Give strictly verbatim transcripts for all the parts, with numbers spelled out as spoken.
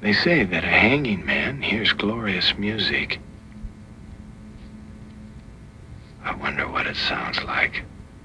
They say that a hanging man hears glorious music. I wonder what it sounds like.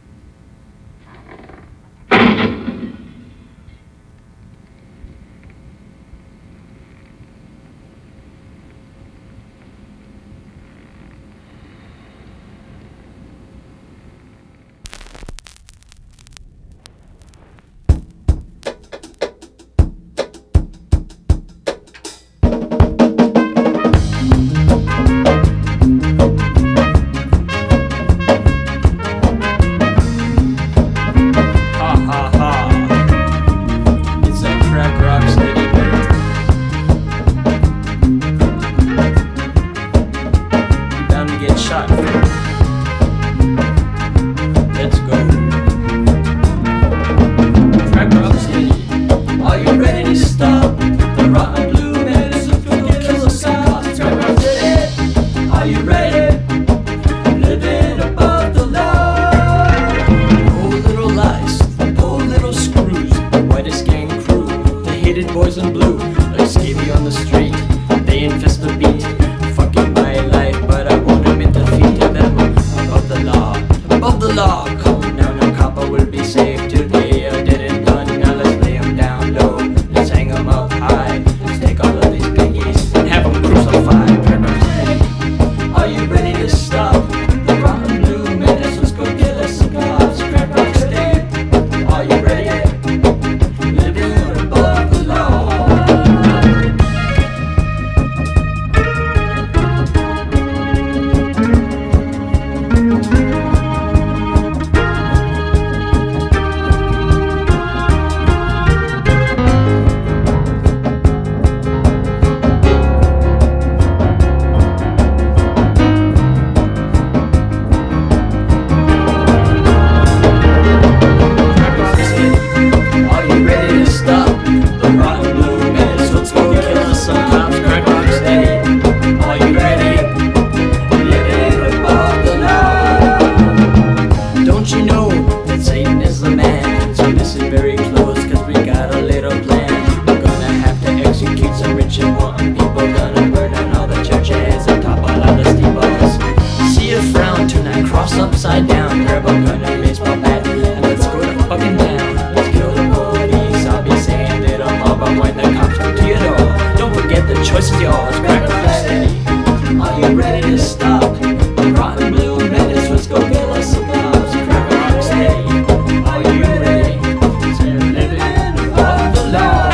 Boys in blue, like skinny on the street. They infest the beat, fucking my life, but I want them in defeat. Them above the law, above the law. Come down, no copper will be safe today. I did it done, now let's lay them down low. Let's hang them up high. Let's take all of these piggies and have them crucified. Are you ready to stop the rotten blue menace? Let's go get us some cops. Crack rock steady. Are you ready? Upside down, grab a gun and baseball bat, and let's go to fucking town. Let's kill the police. I'll be saying little more, but when the cops come to your door, don't forget the choice is yours. Crack rock steady. Are you ready to stop the rotten blue menace? Let's go get us some gloves. Crack rock steady. Are you ready? We're living above the law.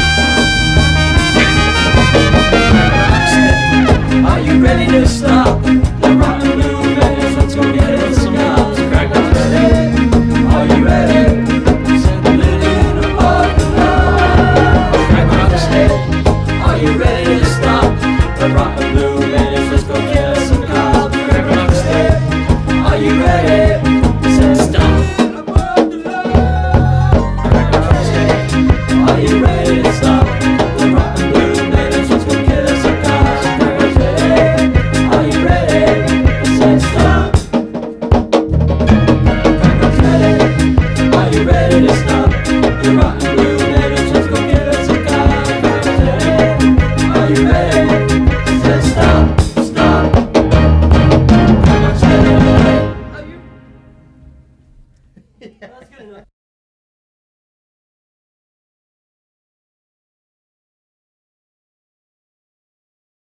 Ready to stop